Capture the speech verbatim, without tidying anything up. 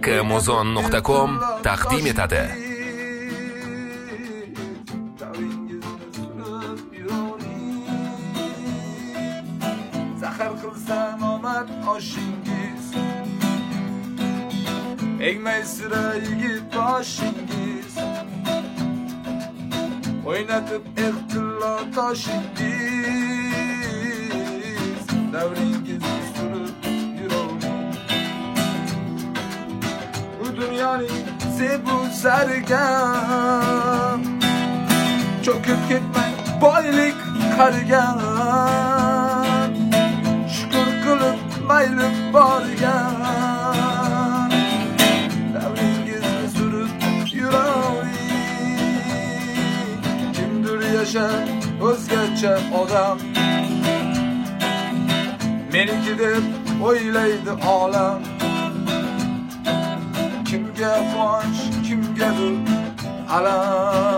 muzon nuqta com taqdim etadi. Zahar qilsam omad oshingiz, egmay sira yigit boshingiz, o'ynatib iqtilo toshingiz, davringizni surib yuravering. Bu dunyoning sebu zariga cho'kib ketmang boylik qarigan, shukr qilib mayli borgan, davringizni surib yuravering. Kimdir yashar o'zgacha odam, meniki deb o'ylaydi olam. Kimga quvonch, kimgadir alam.